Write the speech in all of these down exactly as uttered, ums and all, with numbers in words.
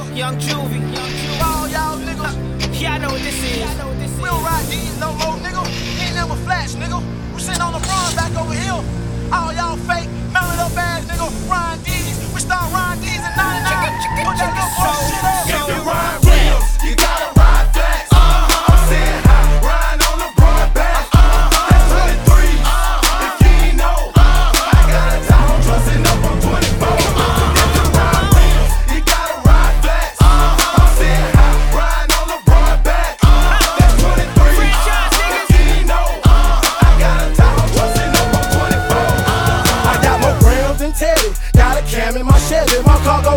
Young Juvie. All y'all niggas. Yeah, I know what this is. We don't ride these no more, nigga. Ain't never flash, nigga. We sitting on the run back over here. All y'all fake, mounted up ass, nigga. Ryan D's. We start Ryan D's in ninety-nine. Put that little boy shit up. If you ride real, you gotta ride fast. Uh-huh. I'm saying hi, riding on the broad back. Uh-huh. That's twenty-three. Uh-huh. If you ain't know, uh-huh. I got a time, I'm trusting up on twenty-four. Uh-huh. If you ride real, you gotta ride fast. Uh-huh. I'm saying hi, riding on the broad back. Uh-huh. That's twenty-three. Uh-huh. If you ain't know, uh-huh. I got a time, I'm trusting up on twenty-four. Uh-huh. I got more grams than Teddy. Got a cam in my Chevy, my cargo.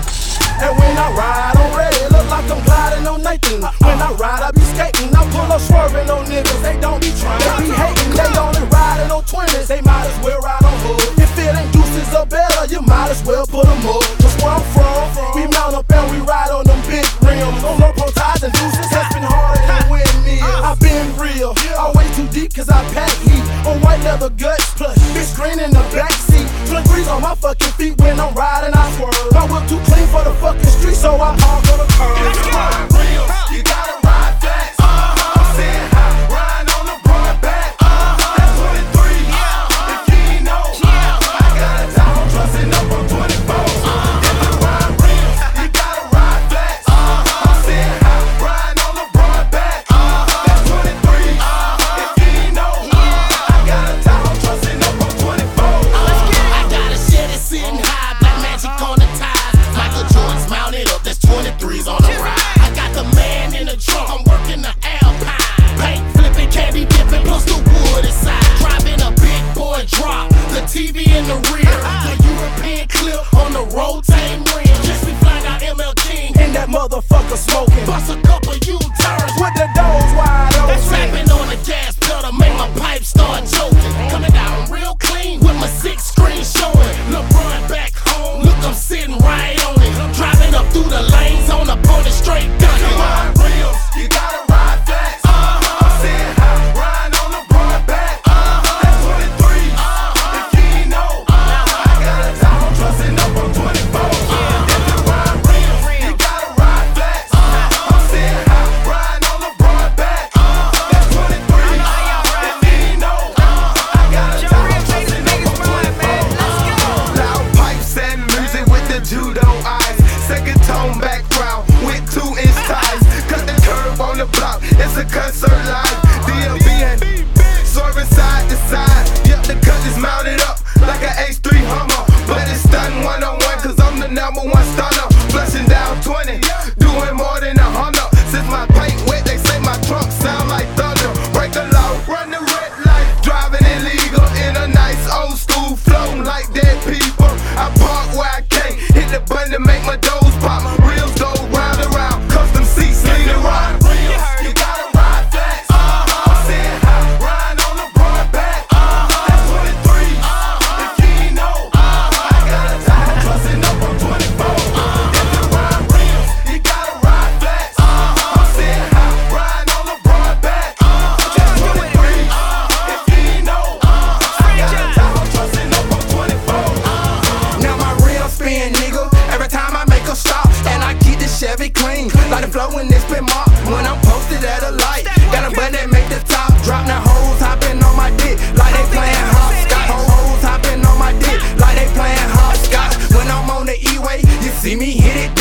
And when I ride, I'm ready. Look like I'm gliding on Nathan. When I ride, I be skating. I pull up swerving on niggas. They don't be trying. They be hating. They only riding on twenties. They might as well ride on hood. If it ain't deuces or better, you might as well put them up. Cause where I'm from, we mount up and we ride on them big rims. On low pro ties and deuces. That's been harder than windmills. I been real. Always too deep cause I pack heat. On white leather guts plus. Bitch green in the backseat. twenty degrees on my fucking feet when I'm riding. I swerve. My whip too clean for the fucking street, so I park on the curb. If you ride real, you gotta ride fast. Uh-huh. I'm saying hi, riding on the broad back. Uh-huh. That's twenty-three. Uh-huh. If you ain't know, uh-huh. I got a time, I'm trusting up on twenty-four. Uh-huh. If you ride real, you gotta ride fast. Uh-huh. I'm saying hi, riding on the broad back. Uh-huh. That's twenty-three. Uh-huh. If you ain't know, uh-huh. I got a time, I'm trusting up on twenty-four. Uh-huh. I got a Chevy sitting high, black magic on the ties. Michael Jordan's mounted up, that's twenty-threes on the ride. I got the man in the trunk, I'm working the Alpine. Paint flipping, candy dipping, plus the wood inside. Driving a big boy drop, the T V in the rear. The European clip on the rotating rim. Just be flying out M L King, And that motherfucker smoking. bust a couple U-turns. With the doors wide open. Slapping on the gas pedal, make my pipe start choking. Coming down real clean with my six screen showing. LeBron back home, look, I'm sitting right on it. Driving up through the lanes on a pony straight If you dunking. ride real, you gotta ride fast. Uh-huh. I'm saying hi, riding on the broad back. Uh-huh. That's twenty-three. Uh-huh. If you ain't know, uh-huh. I got a time, I'm trusting up on twenty-four. Uh-huh. If you ride real, you gotta ride fast. Uh-huh. I'm saying hi, riding on the broad back. Uh-huh. That's twenty-three. Uh-huh. If you ain't know, uh-huh. I got a time, I'm trusting up on twenty-four. Loud pipes and music with the judo eyes. Second tone background with two inch ties. Cut the curve on the block, it's a concert live. D L B and swerving side to side. Yep, the cut is mounted up like an H three Hummer. But it's stunning one on one, cause I'm the number one stunner. Flushing down twenty, doing more than a hundred. Since my paint wet, they say my trunk sound like thunder. Break the law, run the red light. Driving illegal in a nice old school flow like dead people. I park where I can't, hit the button to make my doors pop. My wheels go round and round, custom seats lead the ride. You gotta ride fast. Uh-huh. I'm saying hi, riding on the broad back. Uh-huh. That's twenty-three. Uh-huh. If you ain't know, uh-huh. I got a time, I'm trusting up on twenty-four. Uh-huh. If you ride real, you gotta ride fast. Uh-huh. I'm saying hi, riding on the broad back. Uh-huh. That's twenty-three. Uh-huh. If you ain't know, uh-huh. I got a time, I'm trusting up on twenty-four. Uh-huh. Now my rims spin, nigga. Every time I make a stop, and I keep the Chevy clean. Like the flow when it's been mopped. When I'm posted at a light, got a button that make the top drop. Now hoes hopping on my dick like they playing hopscotch. Hoes hopping on my dick like they playing hopscotch. When I'm on the E-way, you see me hit it.